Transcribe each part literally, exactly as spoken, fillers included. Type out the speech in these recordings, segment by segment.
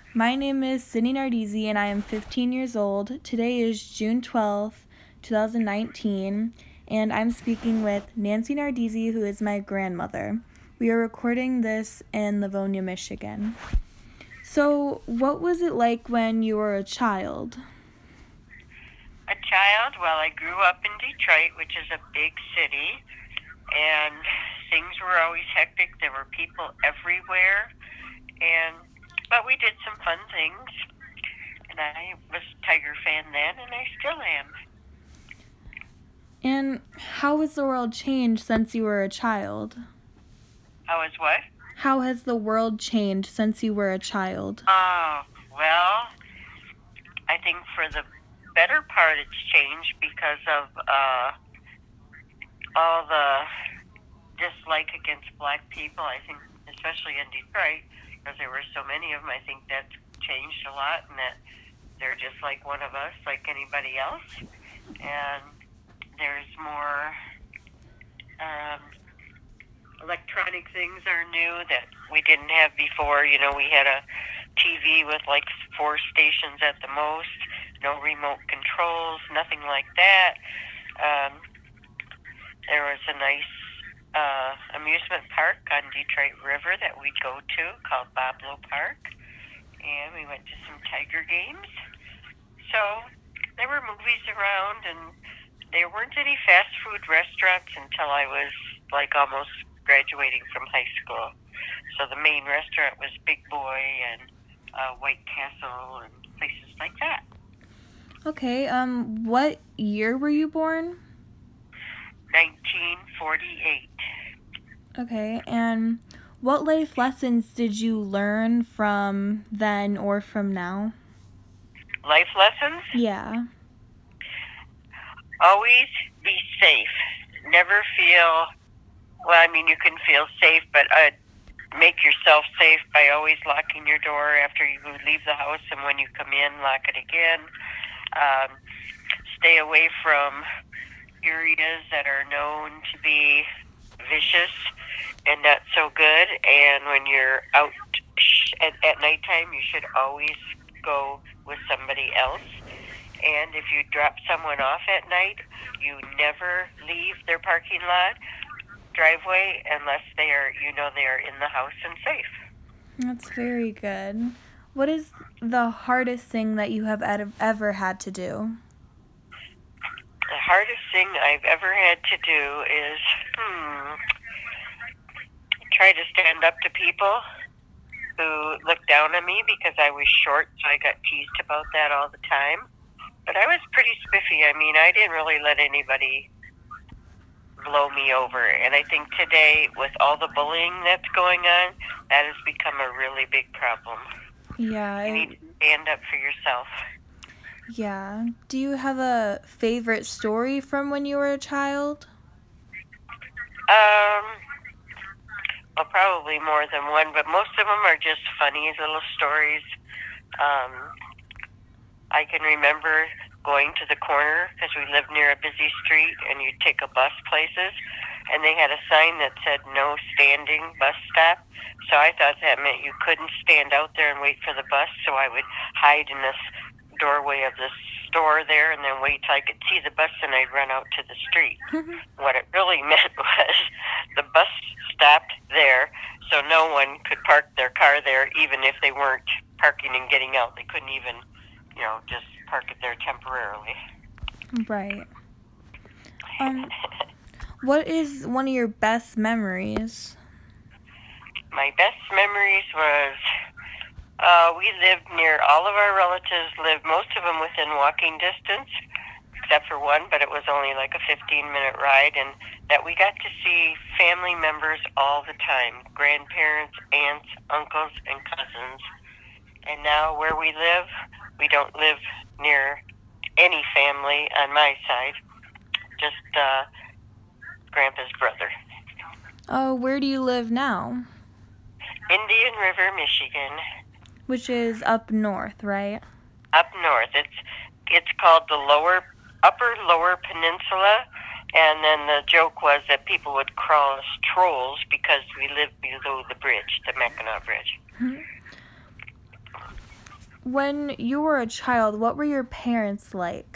My name is Sydney Nardizzi and I am fifteen years old. Today is June twelfth, twenty nineteen, and I'm speaking with Nancy Nardizzi, who is my grandmother. We are recording this in Livonia, Michigan. So, what was it like when you were a child? A child? Well, I grew up in Detroit, which is a big city, and things were always hectic. There were people everywhere, and but we did some fun things. And I was a Tiger fan then, and I still am. And how has the world changed since you were a child? How is what? How has the world changed since you were a child? Oh, well, I think for the better part it's changed because of uh, all the dislike against black people. I think, especially in Detroit, because there were so many of them, I think that's changed a lot, and that they're just like one of us, like anybody else. And there's more um, electronic things are new that we didn't have before. You know, we had a T V with like four stations at the most, no remote controls, nothing like that. Um, there was a nice uh, amusement park on Detroit River that we'd go to called Boblo Park, and we went to some Tiger games. So there were movies around, and there weren't any fast food restaurants until I was like almost graduating from high school. So the main restaurant was Big Boy and uh, White Castle and places like that. Okay, um, what year were you born? nineteen forty-eight. Okay, and what life lessons did you learn from then or from now? Life lessons? Yeah. Always be safe. Never feel, well, I mean, you can feel safe, but uh, make yourself safe by always locking your door after you leave the house, and when you come in, lock it again. Um, stay away from areas that are known to be vicious and not so good. And when you're out at, at nighttime, you should always go with somebody else. And if you drop someone off at night, you never leave their parking lot, driveway, unless they are, you know, they are in the house and safe. That's very good. What is the hardest thing that you have ed- ever had to do? The hardest thing I've ever had to do is, hmm, try to stand up to people who looked down on me because I was short, so I got teased about that all the time. But I was pretty spiffy. I mean, I didn't really let anybody blow me over. And I think today, with all the bullying that's going on, that has become a really big problem. Yeah. You need to stand up for yourself. Yeah. Do you have a favorite story from when you were a child? Um, well, probably more than one, but most of them are just funny little stories. Um, I can remember going to the corner because we lived near a busy street, and you'd take a bus places, and they had a sign that said no standing bus stop. So I thought that meant you couldn't stand out there and wait for the bus, so I would hide in this doorway of the store there and then wait till I could see the bus, and I'd run out to the street. What it really meant was the bus stopped there, so no one could park their car there, even if they weren't parking and getting out. They couldn't even, you know, just park it there temporarily. Right. Um, what is one of your best memories? My best memories was uh, we lived near, all of our relatives lived, most of them within walking distance, except for one, but it was only like a fifteen-minute ride, and that we got to see family members all the time, grandparents, aunts, uncles, and cousins. And now where we live, we don't live near any family on my side, just uh, Grandpa's brother. Oh, where do you live now? Indian River, Michigan. Which is up north, right? Up north. It's it's called the lower, upper lower peninsula, and then the joke was that people would call us trolls because we lived below the bridge, the Mackinac Bridge. Mm-hmm. When you were a child, what were your parents like?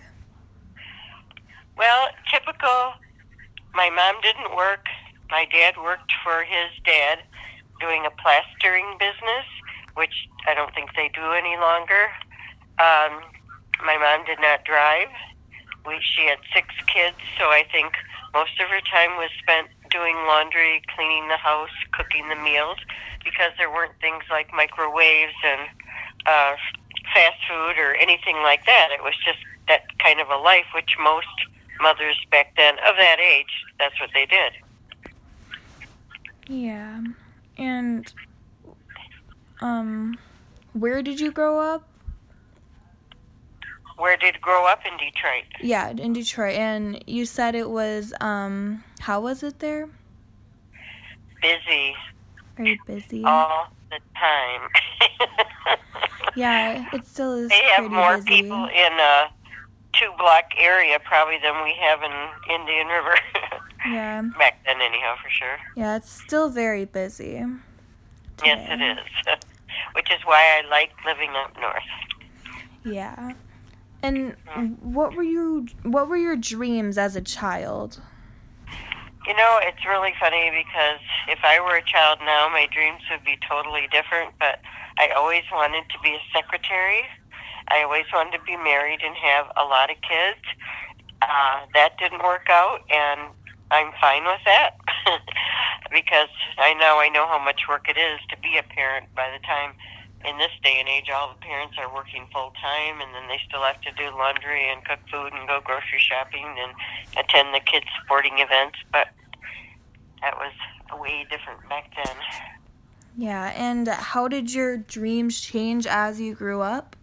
Well, typical. My mom didn't work. My dad worked for his dad doing a plastering business, which I don't think they do any longer. Um, my mom did not drive. We, she had six kids, so I think most of her time was spent doing laundry, cleaning the house, cooking the meals, because there weren't things like microwaves and uh, fast food or anything like that. It was just that kind of a life, which most mothers back then of that age, that's what they did. Yeah. And um where did you grow up? Where did grow up in Detroit? Yeah, in Detroit. And you said it was um how was it there? Busy. Very busy. All the time. Yeah, it still is they have pretty more busy. people in a two block area probably than we have in Indian River. Yeah. Back then anyhow, for sure. Yeah, it's still very busy today. Yes, it is. Which is why I like living up north. Yeah. And what were you what were your dreams as a child? You know, it's really funny because if I were a child now, my dreams would be totally different, but I always wanted to be a secretary. I always wanted to be married and have a lot of kids. Uh, that didn't work out, and I'm fine with that because I know I know how much work it is to be a parent. By the time in this day and age, all the parents are working full time, and then they still have to do laundry and cook food and go grocery shopping and attend the kids' sporting events. But that was way different back then. Yeah, and how did your dreams change as you grew up?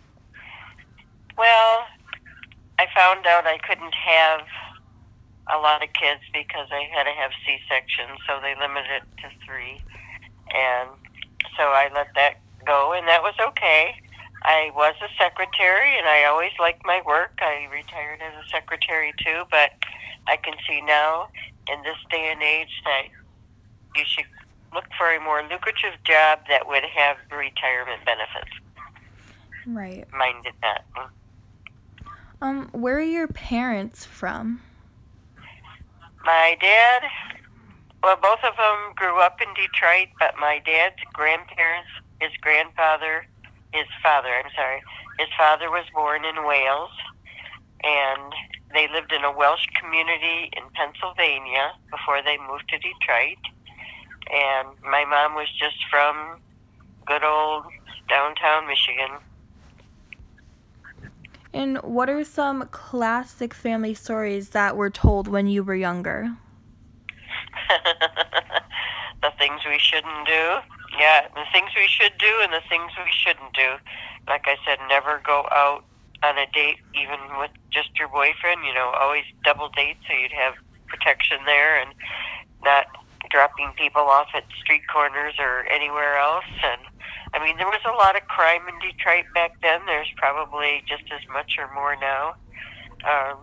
Well, I found out I couldn't have a lot of kids because I had to have C-sections, so they limited it to three. And so I let that go, and that was okay. I was a secretary, and I always liked my work. I retired as a secretary, too, but I can see now in this day and age that you should look for a more lucrative job that would have retirement benefits. Right. Mine did not. Um, where are your parents from? My dad, well, both of them grew up in Detroit, but my dad's grandparents, his grandfather, his father, I'm sorry, his father was born in Wales, and they lived in a Welsh community in Pennsylvania before they moved to Detroit. And my mom was just from good old downtown Michigan. And what are some classic family stories that were told when you were younger? The things we shouldn't do. Yeah, the things we should do and the things we shouldn't do. Like I said, never go out on a date, even with just your boyfriend. You know, always double date so you'd have protection there and not dropping people off at street corners or anywhere else. And I mean, there was a lot of crime in Detroit back then. There's probably just as much or more now. Um,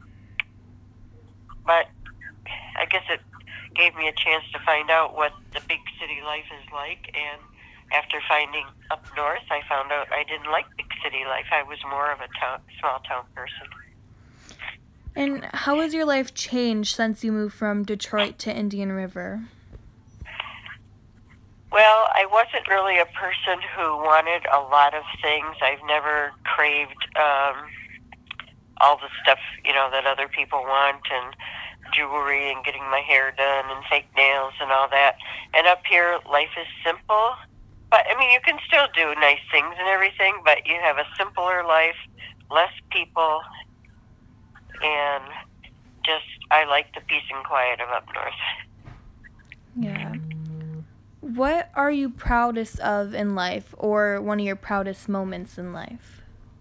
but I guess it gave me a chance to find out what the big city life is like. And after finding up north, I found out I didn't like big city life. I was more of a town, small town person. And how has your life changed since you moved from Detroit to Indian River? Well, I wasn't really a person who wanted a lot of things. I've never craved um, all the stuff, you know, that other people want, and jewelry and getting my hair done and fake nails and all that. And up here, life is simple. But, I mean, you can still do nice things and everything, but you have a simpler life, less people, and just, I like the peace and quiet of up north. Yeah. What are you proudest of in life, or one of your proudest moments in life?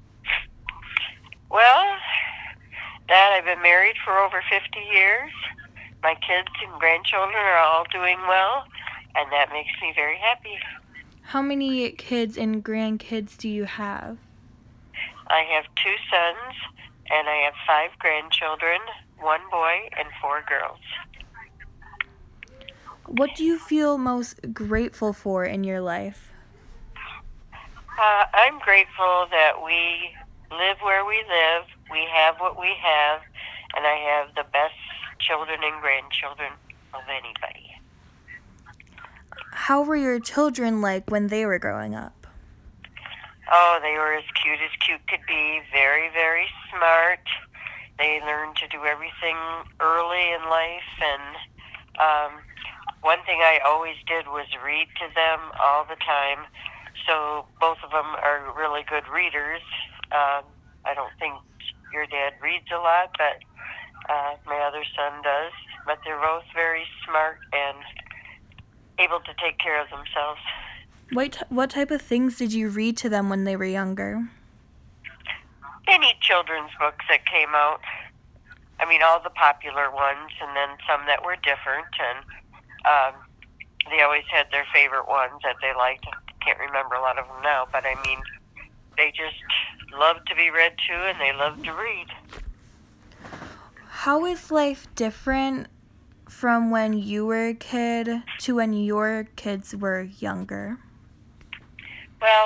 Well, that I've been married for over fifty years. My kids and grandchildren are all doing well, and that makes me very happy. How many kids and grandkids do you have? I have two sons, and I have five grandchildren, one boy and four girls. What do you feel most grateful for in your life? Uh, I'm grateful that we live where we live, we have what we have, and I have the best children and grandchildren of anybody. How were your children like when they were growing up? Oh, they were as cute as cute could be, very, very smart. They learned to do everything early in life, and um, one thing I always did was read to them all the time. So both of them are really good readers. Um, I don't think your dad reads a lot, but uh, my other son does. But they're both very smart and able to take care of themselves. What t- what type of things did you read to them when they were younger? Any children's books that came out. I mean, all the popular ones, and then some that were different. And um, they always had their favorite ones that they liked. I can't remember a lot of them now, but I mean, they just love to be read to, and they love to read. How is life different from when you were a kid to when your kids were younger? Well,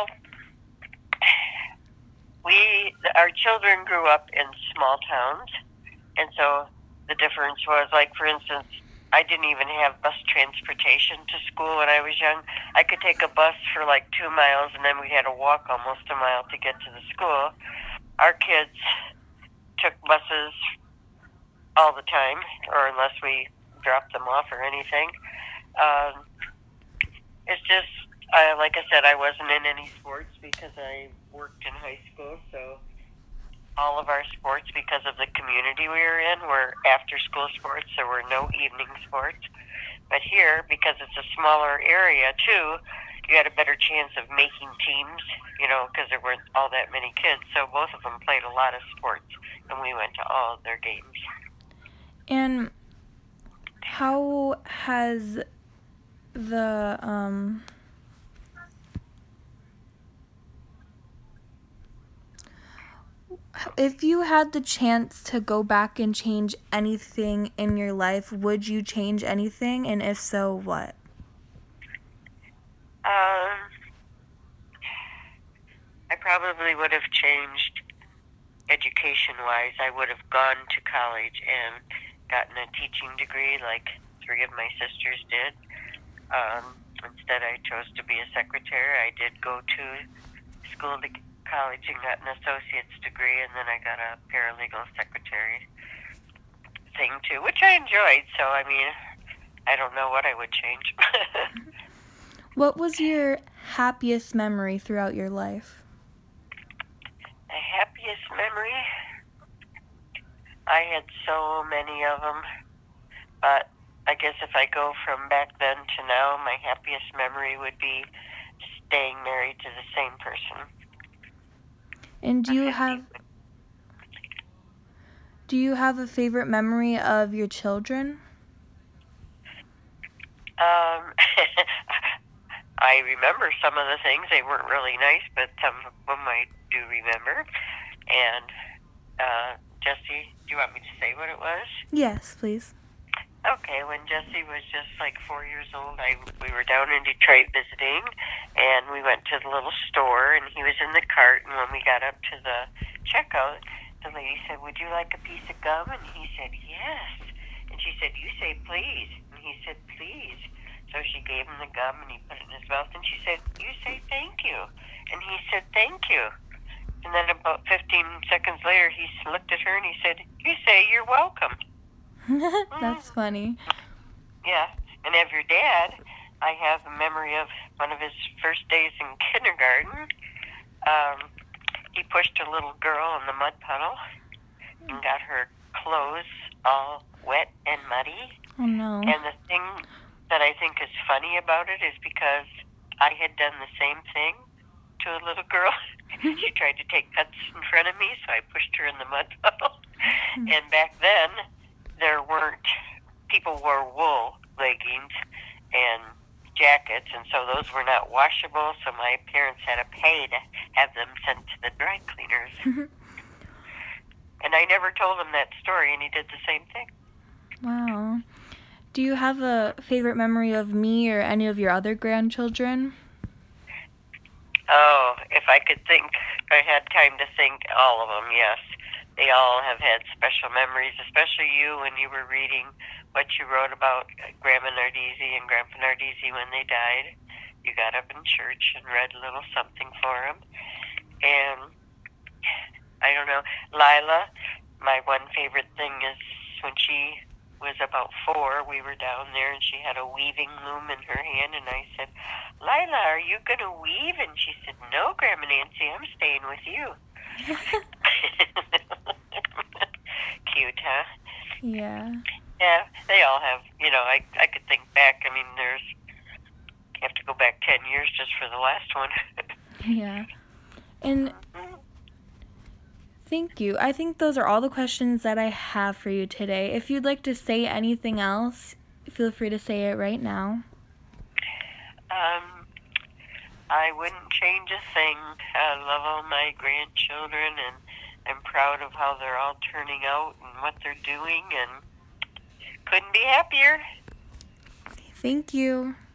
we, our children grew up in small towns, and so the difference was, like, for instance, I didn't even have bus transportation to school when I was young. I could take a bus for like two miles, and then we had to walk almost a mile to get to the school. Our kids took buses all the time, or unless we dropped them off or anything. Um, it's just, uh, like I said, I wasn't in any sports because I worked in high school, so all of our sports, because of the community we were in, were after-school sports. There were no evening sports. But here, because it's a smaller area, too, you had a better chance of making teams, you know, because there weren't all that many kids. So both of them played a lot of sports, and we went to all of their games. And how has the, um... if you had the chance to go back and change anything in your life, would you change anything? And if so, what? Um, I probably would have changed education-wise. I would have gone to college and gotten a teaching degree like three of my sisters did. Um, instead, I chose to be a secretary. I did go to school to college and got an associate's degree, and then I got a paralegal secretary thing too, which I enjoyed. So, I mean, I don't know what I would change. What was your happiest memory throughout your life? The happiest memory? I had so many of them, but I guess if I go from back then to now, my happiest memory would be staying married to the same person. And do you have do you have a favorite memory of your children? Um, I remember some of the things. They weren't really nice, but some of them I do remember. And uh, Jessie, do you want me to say what it was? Yes, please. Okay, when Jessie was just like four years old, I we were down in Detroit visiting, and we went to the little store, and he was in the cart, and when we got up to the checkout, the lady said, "Would you like a piece of gum?" And he said, "Yes." And she said, "You say please." And he said, "Please." So she gave him the gum, and he put it in his mouth, and she said, "You say thank you." And he said, "Thank you." And then about fifteen seconds later, he looked at her, and he said, "You say you're welcome." That's funny. Yeah, and of your dad, I have a memory of one of his first days in kindergarten. Um, he pushed a little girl in the mud puddle and got her clothes all wet and muddy. Oh, no. And the thing that I think is funny about it is because I had done the same thing to a little girl. She tried to take cuts in front of me, so I pushed her in the mud puddle. And back then, there weren't, people wore wool leggings and jackets, and so those were not washable, so my parents had to pay to have them sent to the dry cleaners. And I never told him that story, and he did the same thing. Wow. Do you have a favorite memory of me or any of your other grandchildren? Oh, if I could think, I had time to think, all of them, yes. They all have had special memories, especially you when you were reading what you wrote about Grandma Nardizzi and Grandpa Nardizzi when they died. You got up in church and read a little something for them. And I don't know, Lila, my one favorite thing is when she was about four, we were down there and she had a weaving loom in her hand, and I said, Lila, are you going to weave? And she said, no, Grandma Nancy, I'm staying with you. Cute, huh? Yeah. Yeah, they all have, you know, I, I could think back, I mean, there's, you have to go back ten years just for the last one. Yeah. And thank you. I think those are all the questions that I have for you today. If you'd like to say anything else, feel free to say it right now. Um, I wouldn't change a thing. I love all my grandchildren, and I'm proud of how they're all turning out and what they're doing, and couldn't be happier. Thank you.